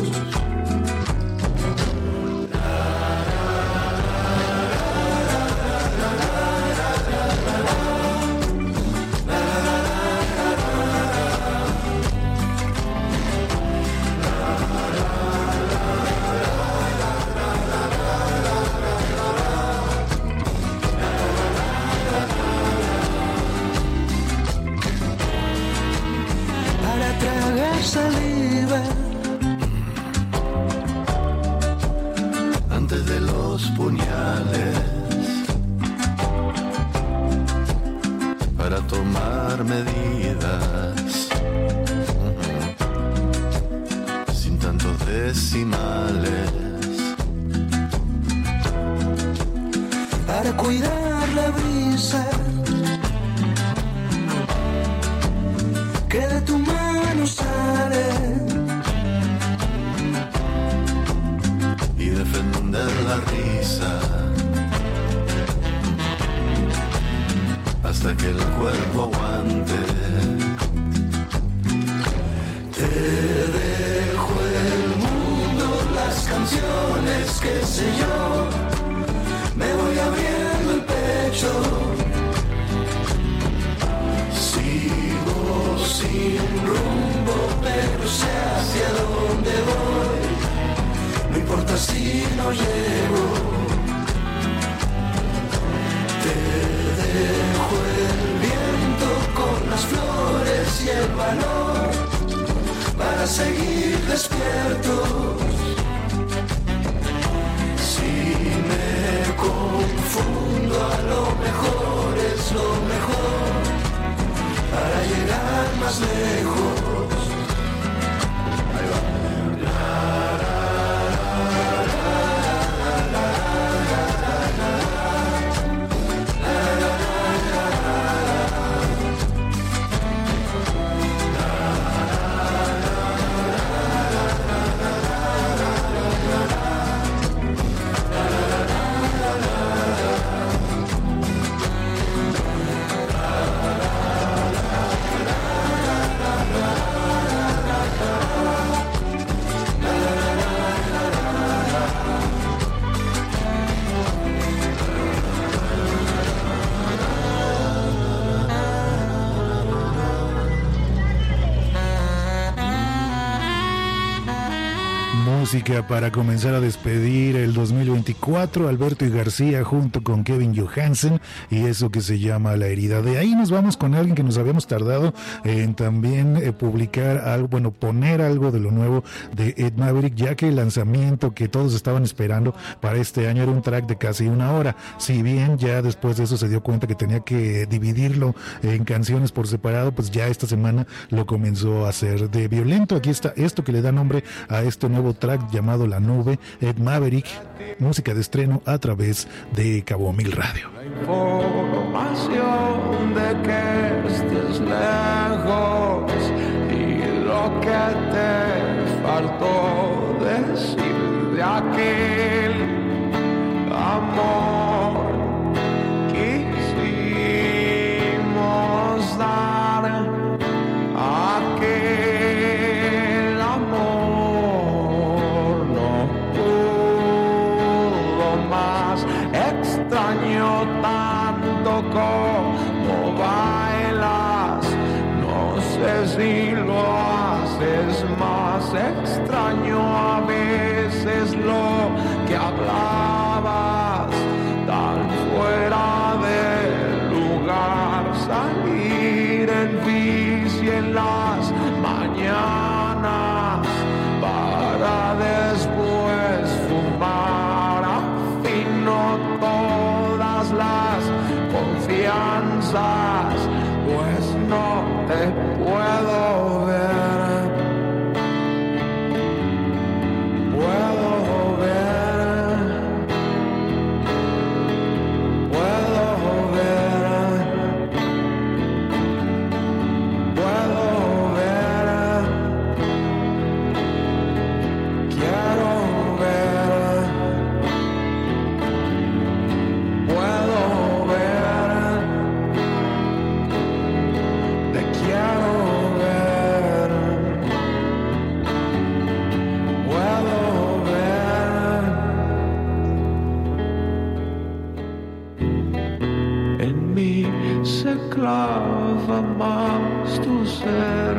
Saliva antes de los puñales, para tomar medidas sin tantos decimales, para cuidar la brisa que de tu mano sale y defender la risa hasta que el cuerpo aguante. Te dejo el mundo, las canciones, qué sé yo, me voy abriendo el pecho. Sin rumbo, pero sé hacia dónde voy. No importa si no llego. Te dejo el viento con las flores y el valor para seguir despiertos. Si me confundo, a lo mejor es lo mejor para llegar más lejos. Ahí va. Música para comenzar a despedir el 2024, Alberto y García junto con Kevin Johansen y eso que se llama La Herida. De ahí nos vamos con alguien que nos habíamos tardado en también publicar algo, bueno, poner algo de lo nuevo de Ed Maverick, ya que el lanzamiento que todos estaban esperando para este año era un track de casi una hora, si bien ya después de eso se dio cuenta que tenía que dividirlo en canciones por separado, pues ya esta semana lo comenzó a hacer de violento. Aquí está esto que le da nombre a este nuevo track llamado La Nube, Ed Maverick, música de estreno a través de Cabo Mil Radio. Información de que estés lejos y lo que te faltó decir de aquel amor que quisimos dar, aquel amor no pudo más. Extraño tanto como bailas, no sé si lo haces más más extraño a veces lo que hablabas, tan fuera del lugar, salir en bici en las mañanas para después fumar. Afino todas las confianzas, pues no te puedo ver. Puedo ver. Puedo ver. Puedo ver. Quiero ver. Puedo ver. Te quiero ver. Puedo ver. En mí se clava más tu ser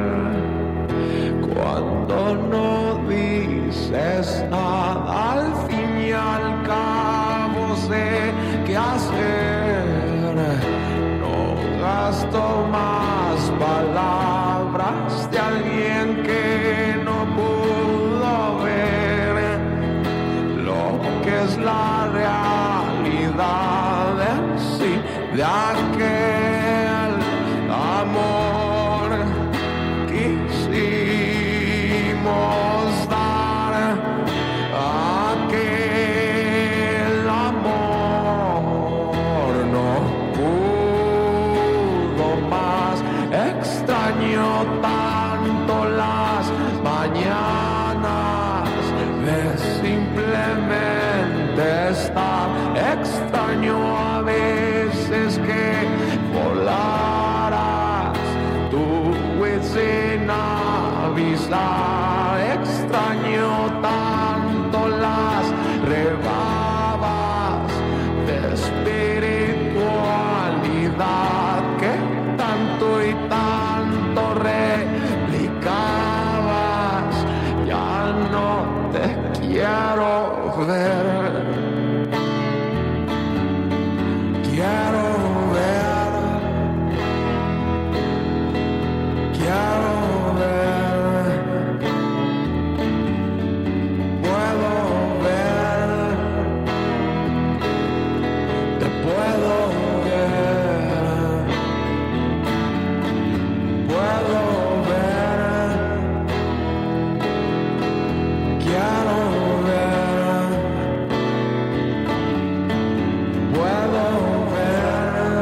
cuando no dices nada. Al fin y al cabo sé qué hacer. No gasto más palabras de alguien que no pudo ver lo que es la realidad en sí de aquel amor que quisimos dar. Aquel amor no pudo más. Extraño tanto las mañanas de simplemente estar. Extraño a veces que volaras tú sin avisar. Extraño tanto las rebabas de espiritualidad que tanto y tanto replicabas. Ya no te quiero ver. Quiero ver. Quiero ver. Puedo ver. Te puedo ver. Puedo ver. Quiero ver. Puedo ver.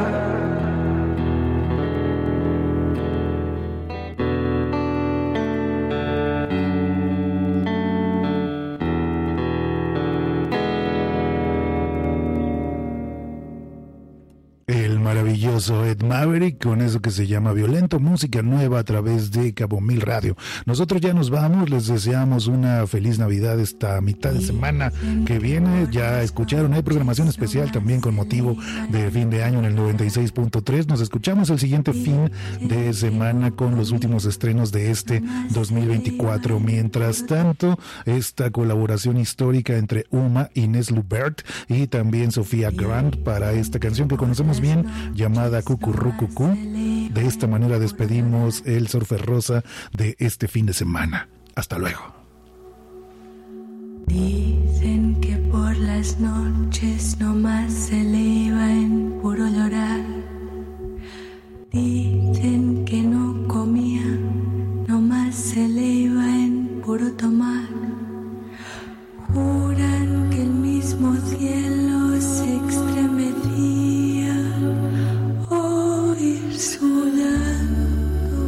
El maravilloso Ed Maverick con eso que se llama Violento, música nueva a través de Cabo Mil Radio. Nosotros ya nos vamos, les deseamos una feliz Navidad esta mitad de semana que viene. Ya escucharon, hay programación especial también con motivo de fin de año en el 96.3. Nos escuchamos el siguiente fin de semana con los últimos estrenos de este 2024. Mientras tanto, esta colaboración histórica entre Uma, Inés Lubert y también Sofía Grant para esta canción que conocemos bien llamada Cucurrucucú. De esta manera despedimos el Surfer Rosa de este fin de semana. Hasta luego. Dicen que por las noches nomás se le iba en puro llorar. Dicen que no comía, nomás se le iba en puro tomar. Juran que el mismo cielo se estremecía oír su llanto.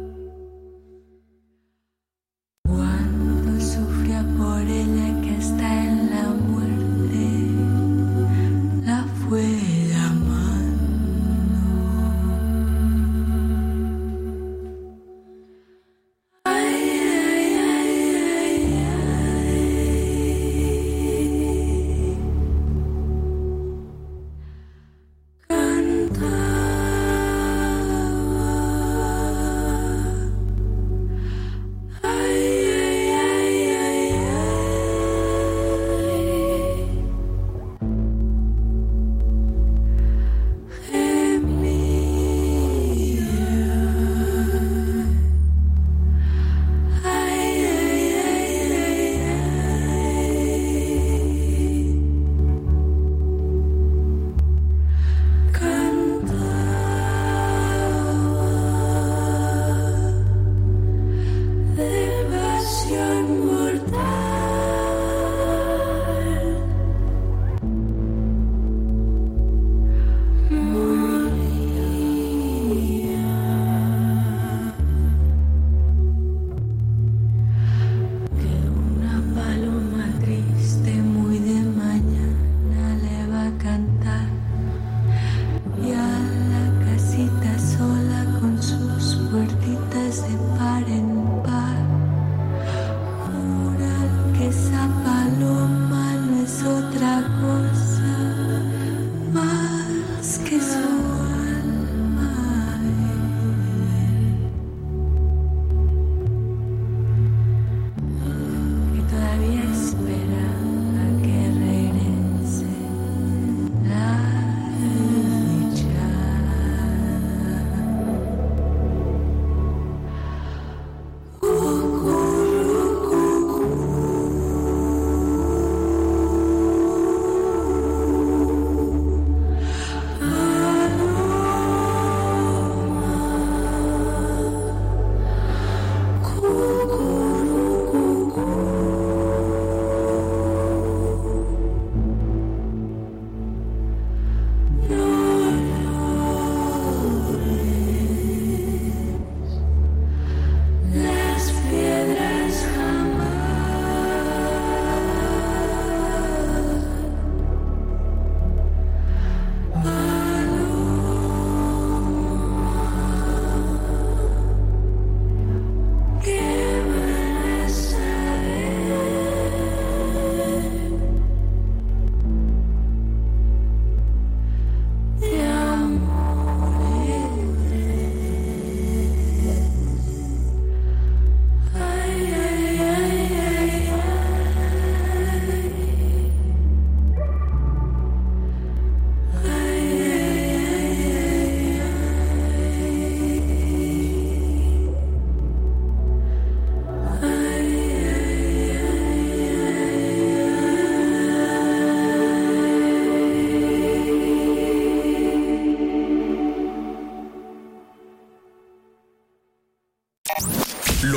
Cuando sufría por ella que hasta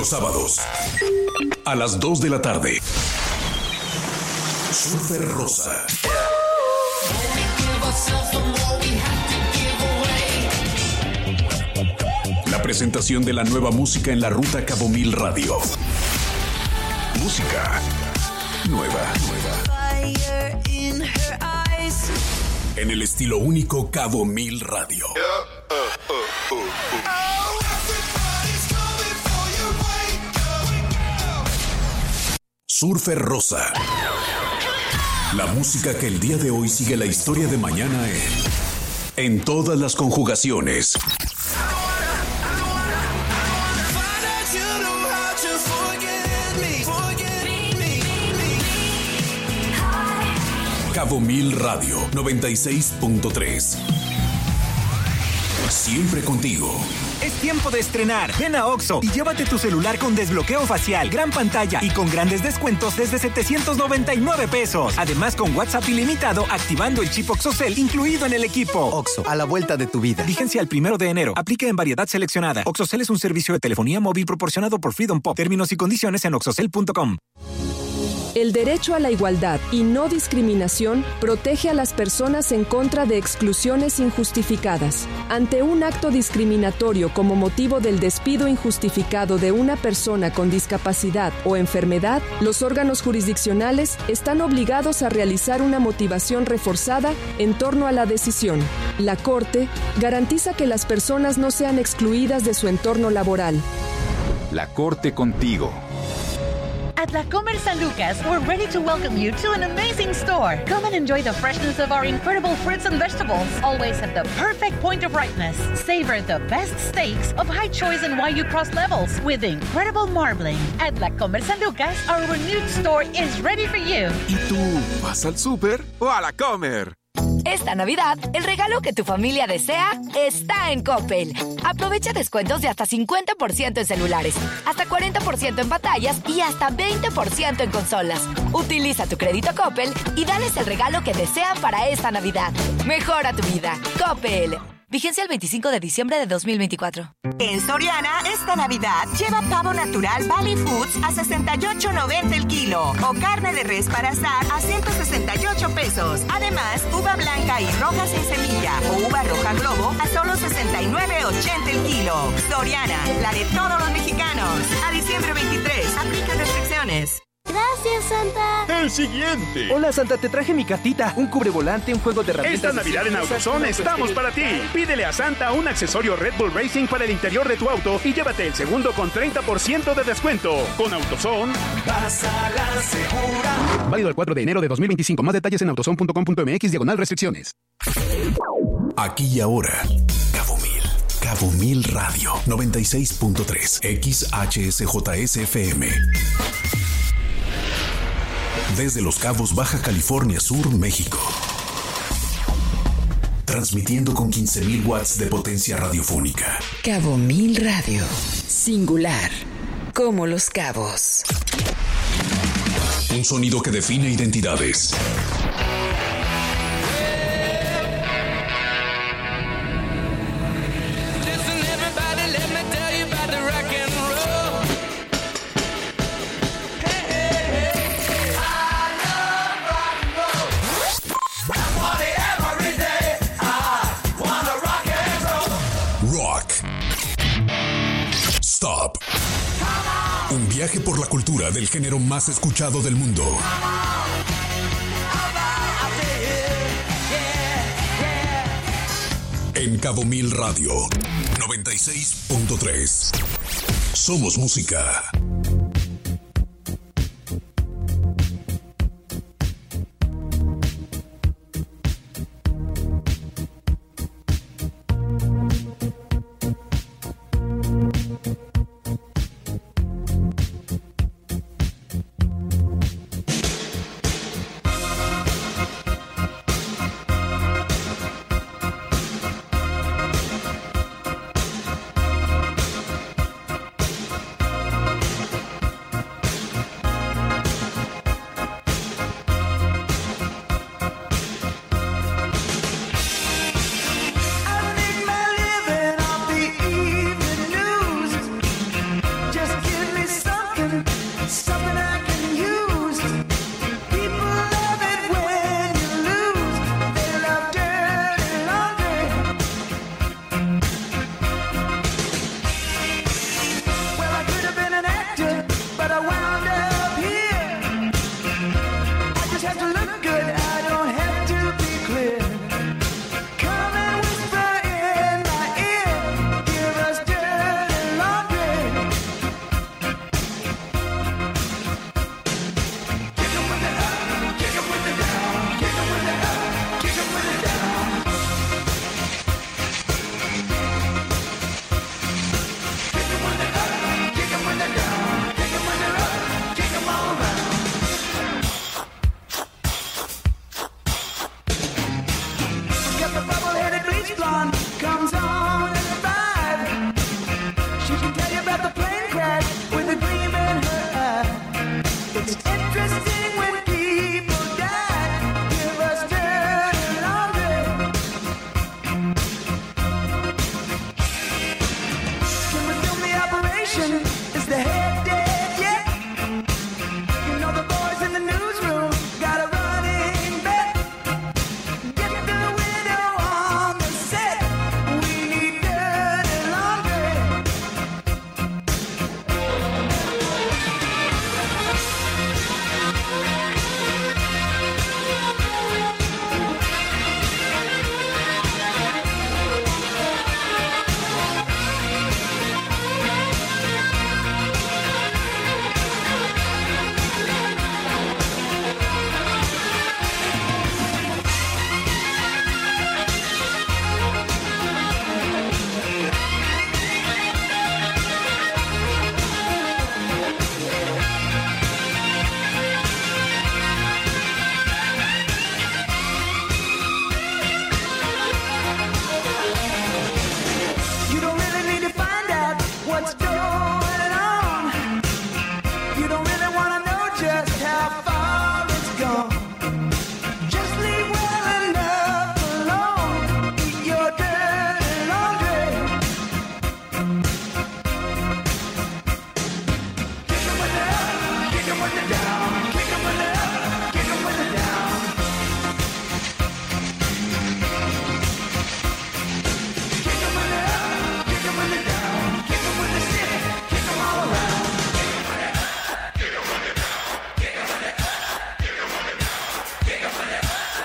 los sábados a las 2 de la tarde. Surfer Rosa. La presentación de la nueva música en la ruta Cabo Mil Radio. Música nueva. En el estilo único Cabo Mil Radio. Surfer Rosa. La música que el día de hoy sigue la historia de mañana en todas las conjugaciones. Cabo Mil Radio 96.3. Siempre contigo. Es tiempo de estrenar. Ven a Oxxo y llévate tu celular con desbloqueo facial, gran pantalla y con grandes descuentos desde 799 pesos. Además, con WhatsApp ilimitado, activando el chip OXXOCEL incluido en el equipo. Oxxo, a la vuelta de tu vida. Vigencia el 1 de enero. Aplique en variedad seleccionada. OXXOCEL es un servicio de telefonía móvil proporcionado por Freedom Pop. Términos y condiciones en oxxocel.com. El derecho a la igualdad y no discriminación protege a las personas en contra de exclusiones injustificadas. Ante un acto discriminatorio como motivo del despido injustificado de una persona con discapacidad o enfermedad, los órganos jurisdiccionales están obligados a realizar una motivación reforzada en torno a la decisión. La Corte garantiza que las personas no sean excluidas de su entorno laboral. La Corte contigo. At La Comer San Lucas, we're ready to welcome you to an amazing store. Come and enjoy the freshness of our incredible fruits and vegetables, always at the perfect point of ripeness. Savor the best steaks of high choice and Wagyu cross levels with incredible marbling. At La Comer San Lucas, our renewed store is ready for you. ¿Y tú vas al súper o a La Comer? Esta Navidad, el regalo que tu familia desea está en Coppel. Aprovecha descuentos de hasta 50% en celulares, hasta 40% en pantallas y hasta 20% en consolas. Utiliza tu crédito Coppel y dales el regalo que desean para esta Navidad. Mejora tu vida. Coppel. Vigencia el 25 de diciembre de 2024. En Soriana, esta Navidad, lleva pavo natural Valley Foods a $68.90 el kilo. O carne de res para asar a $168 pesos. Además, uva blanca y roja sin semilla o uva roja globo a solo $69.80 el kilo. Soriana, la de todos los mexicanos. A diciembre 23, aplica restricciones. Gracias, Santa. El siguiente. Hola, Santa, te traje mi cartita. Un cubrevolante, un juego de herramientas. Esta Navidad en AutoZone estamos para ti. Pídele a Santa un accesorio Red Bull Racing para el interior de tu auto y llévate el segundo con 30% de descuento. Con AutoZone, vas a la segura. Válido el 4 de enero de 2025. Más detalles en autozone.com.mx/restricciones. Aquí y ahora. Cabo Mil Radio 96.3 XHSJSFM. Desde Los Cabos, Baja California Sur, México. Transmitiendo con 15.000 watts de potencia radiofónica. Cabo Mil Radio. Singular. Como Los Cabos. Un sonido que define identidades. Stop. Un viaje por la cultura del género más escuchado del mundo. En Cabo Mil Radio 96.3. Somos música.